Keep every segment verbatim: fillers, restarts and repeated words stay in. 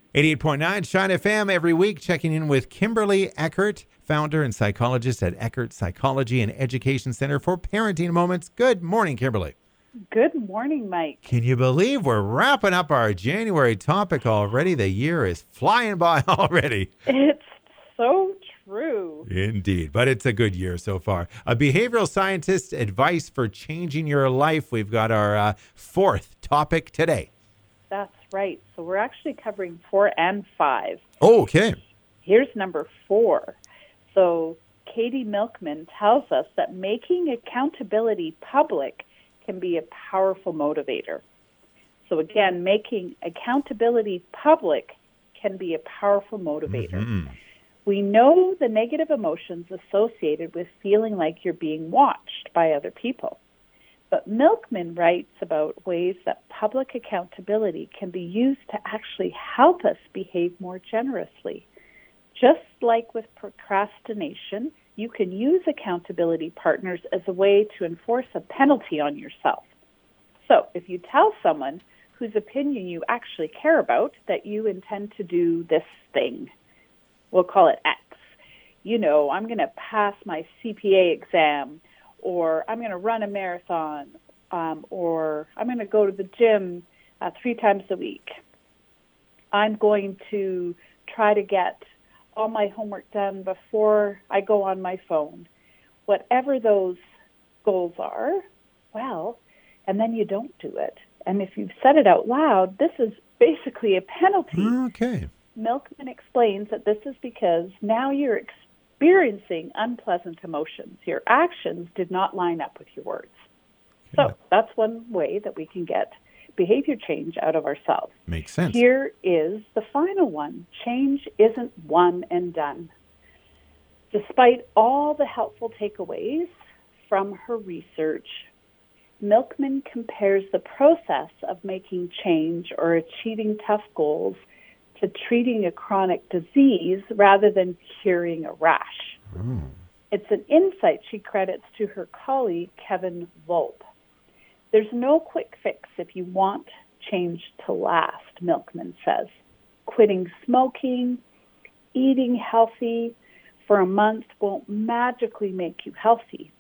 eighty-eight point nine Shine F M every week, checking in with Kimberly Eckert, founder and psychologist at Eckert Psychology and Education Center for Parenting Moments. Good morning, Kimberly. Good morning, Mike. Can you believe we're wrapping up our January topic already? The year is flying by already. It's so true. Indeed, but it's a good year so far. A behavioral scientist's advice for changing your life. We've got our uh, fourth topic today. That's right. So we're actually covering four and five. Oh, okay. Here's number four. So Katie Milkman tells us that making accountability public can be a powerful motivator. So again, making accountability public can be a powerful motivator. Mm-hmm. We know the negative emotions associated with feeling like you're being watched by other people. But Milkman writes about ways that public accountability can be used to actually help us behave more generously. Just like with procrastination, you can use accountability partners as a way to enforce a penalty on yourself. So if you tell someone whose opinion you actually care about that you intend to do this thing, we'll call it X. You know, I'm going to pass my C P A exam, or I'm going to run a marathon, um, or I'm going to go to the gym uh, three times a week. I'm going to try to get all my homework done before I go on my phone. Whatever those goals are, well, and then you don't do it. And if you've said it out loud, this is basically a penalty. Okay. Milkman explains that this is because now you're experiencing unpleasant emotions. Your actions did not line up with your words. Okay. So that's one way that we can get behavior change out of ourselves. Makes sense. Here is the final one. Change isn't one and done. Despite all the helpful takeaways from her research, Milkman compares the process of making change or achieving tough goals to treating a chronic disease rather than curing a rash. Mm. It's an insight she credits to her colleague, Kevin Volpe. There's no quick fix if you want change to last, Milkman says. Quitting smoking, eating healthy for a month won't magically make you healthy.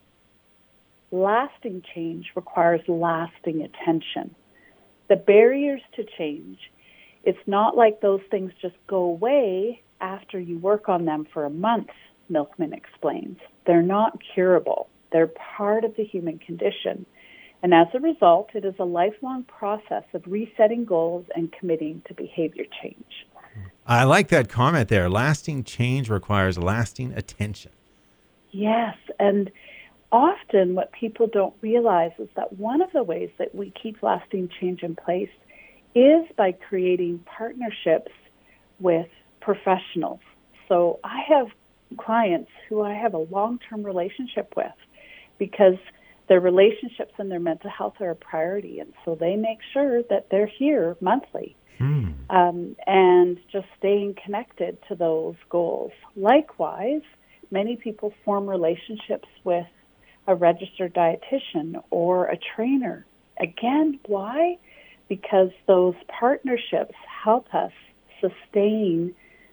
Lasting change requires lasting attention. The barriers to change, it's not like those things just go away after you work on them for a month, Milkman explains. They're not curable. They're part of the human condition. And as a result, it is a lifelong process of resetting goals and committing to behavior change. I like that comment there. Lasting change requires lasting attention. Yes, and often what people don't realize is that one of the ways that we keep lasting change in place is by creating partnerships with professionals. So I have clients who I have a long-term relationship with because their relationships and their mental health are a priority, and so they make sure that they're here monthly Hmm. um, and just staying connected to those goals. Likewise, many people form relationships with a registered dietitian or a trainer. Again, why? Because those partnerships help us sustain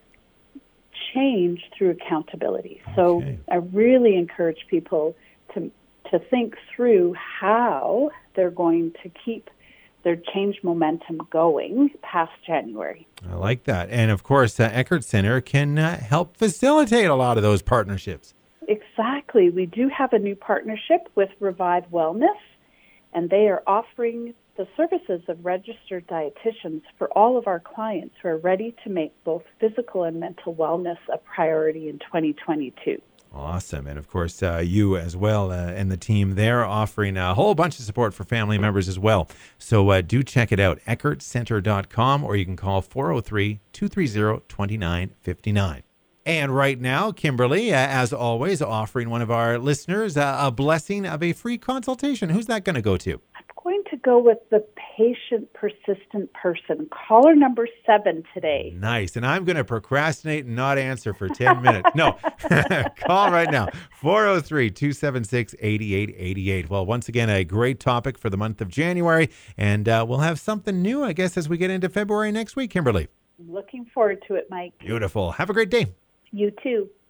change through accountability. So Okay. I really encourage people to to think through how they're going to keep their change momentum going past January. I like that. And of course, uh, Eckert Center can uh, help facilitate a lot of those partnerships. Exactly. We do have a new partnership with Revive Wellness, and they are offering the services of registered dietitians for all of our clients who are ready to make both physical and mental wellness a priority in twenty twenty-two. Awesome. And of course, uh, you as well uh, and the team there offering a whole bunch of support for family members as well. So uh, do check it out, eckert center dot com, or you can call four oh three, two three zero, two nine five nine. And right now, Kimberly, uh, as always, offering one of our listeners uh, a blessing of a free consultation. Who's that going to go to? I'm going to go with the patient, persistent person. Caller number seven today. Nice. And I'm going to procrastinate and not answer for ten minutes. No, call right now, four oh three, two seven six, eight eight eight eight. Well, once again, a great topic for the month of January. And uh, we'll have something new, I guess, as we get into February next week, Kimberly. I'm looking forward to it, Mike. Beautiful. Have a great day. You too.